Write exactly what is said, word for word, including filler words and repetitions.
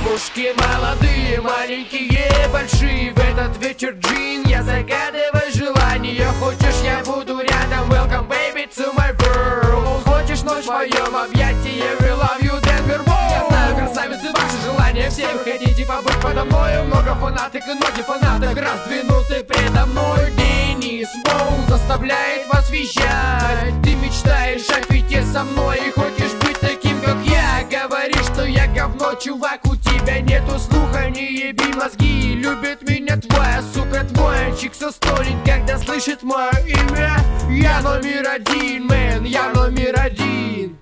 Девушки молодые, маленькие, большие. В этот вечер, Джин, я загадываю желание. Хочешь, я буду рядом? Welcome, baby, to my world. Хочешь ночь в моем объятии? We love you, Denver World. Я знаю, красавицы, ваши желания. Все вы хотите побыть подо мною. Много фанаток и ноги фанаток раздвинуты предо мной. Денис Воу заставляет вас вещать. Ты мечтаешь о фите со мной и хочешь быть таким, как я. Говоришь, что я говно, чувак, у тебя нету слуха. Не еби мозги, любит меня твоя сука. Твой чик со столит, когда слышит мое имя. Я номер один, мэн, я номер один.